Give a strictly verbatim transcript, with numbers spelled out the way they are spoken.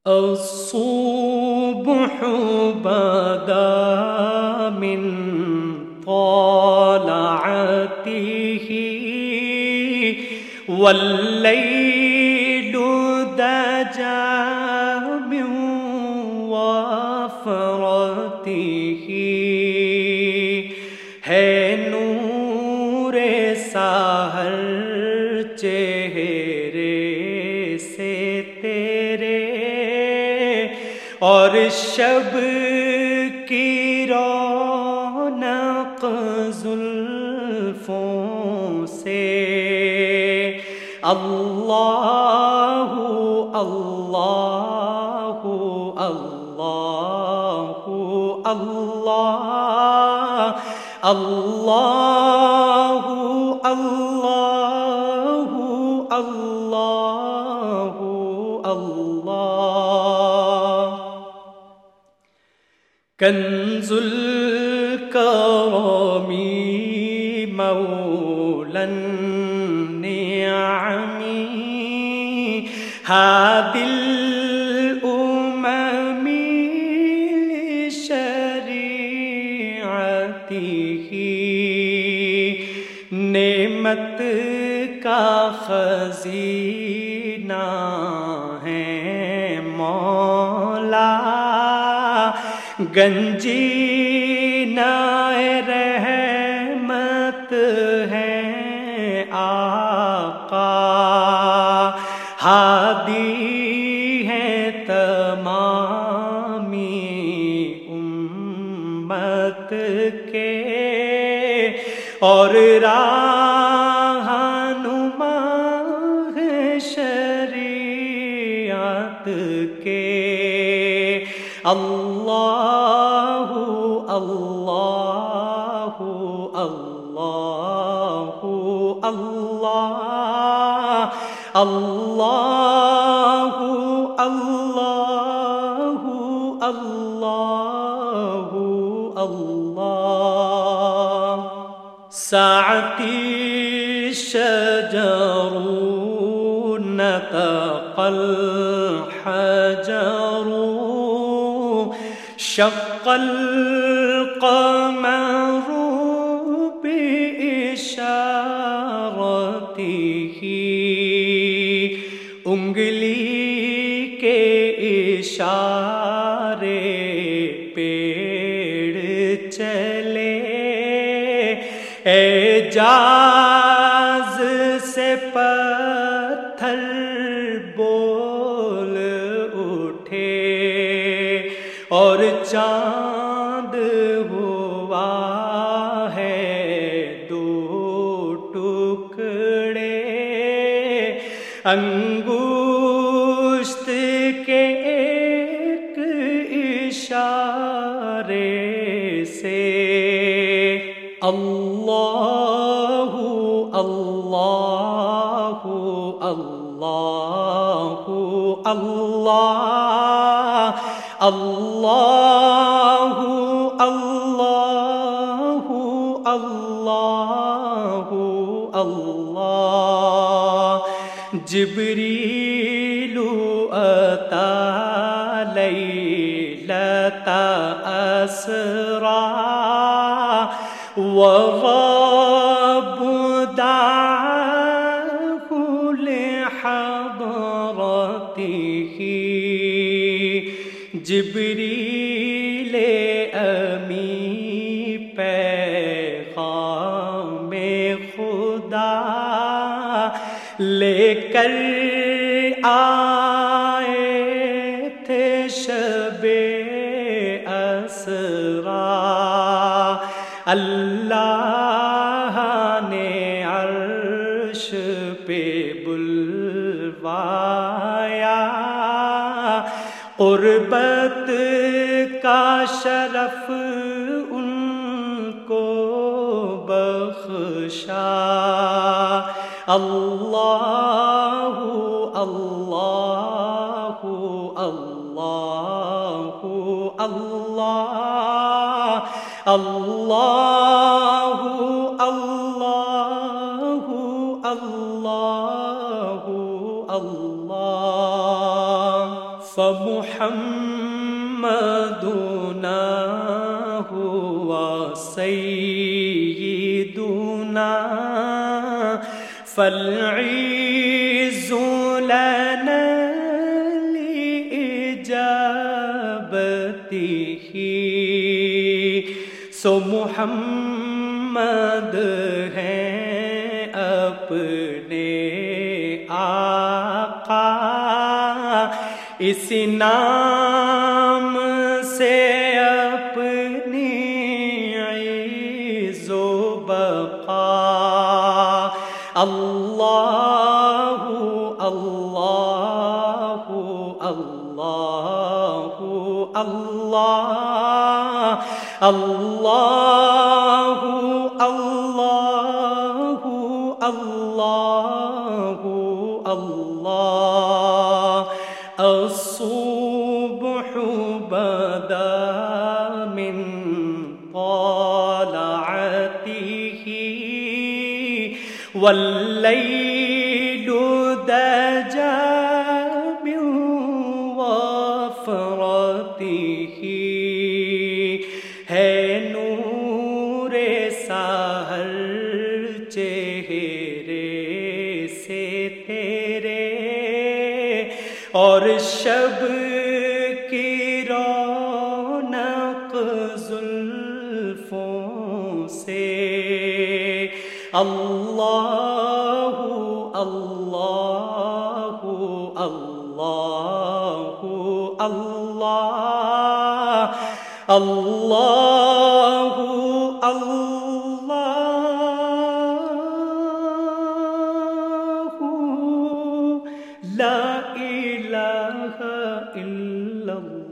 الصبح بدا من طلعته والليل دجا من وفرته ہے نور سحر چہرے سے تیرے اور شب کی رونق زلفوں سے اللہ اللہ اللہ اللہ اللہ اللہ اللہ اللہ کنز الکرم مولا النعم هادي الأمم لشريعته نعمت کا خزینہ ہے مولا گنجینہ رحمت ہے آقا ہادی ہے تمامی امت کے اور رہنما ہے شریعت کے اللہ اللہ اللہ اللہ اللہ اللہ اللہ اللہ ساعتی شجر نطق الحجر شق القمر بإشارته انگلی کے اشارے پیڑ چلے اعجاز سے پتھر بول اٹھے اور چاند ہوا ہے دو ٹکڑے انگشت کے ایک اشارے سے اللہ اللہ اللہ اللہ اللہ اللہ اللہ اللہ جبریل اتی لیلۃ اسریٰ والرب دعاه لحضرته جبریل امی پیغام خدا لے کر آئے تھے شب اسریٰ اللہ نے عرش پہ بلوایا قربت کا شرف ان کو بخشا اللہ اللہ اللہ اللہ اللہ اللہ اللہ اللہ فمحمدنا هو سيدنا فالعز لنا لإجابته سو محمد ہیں اپنے آقا، اس نام سے اپنی عز و بقا۔ اللہ اللہ اللہ اللہ اللہ اللہ اللہ اللہ الصبح بدا من طلعته والليل دجى من وفرته ہے نور سحر چہرے سے تیرے، اور شب کی رونق زلفوں سے۔ اللہ اللہ اللہ اللہ اللہ اللہ لا الہ الا اللہ۔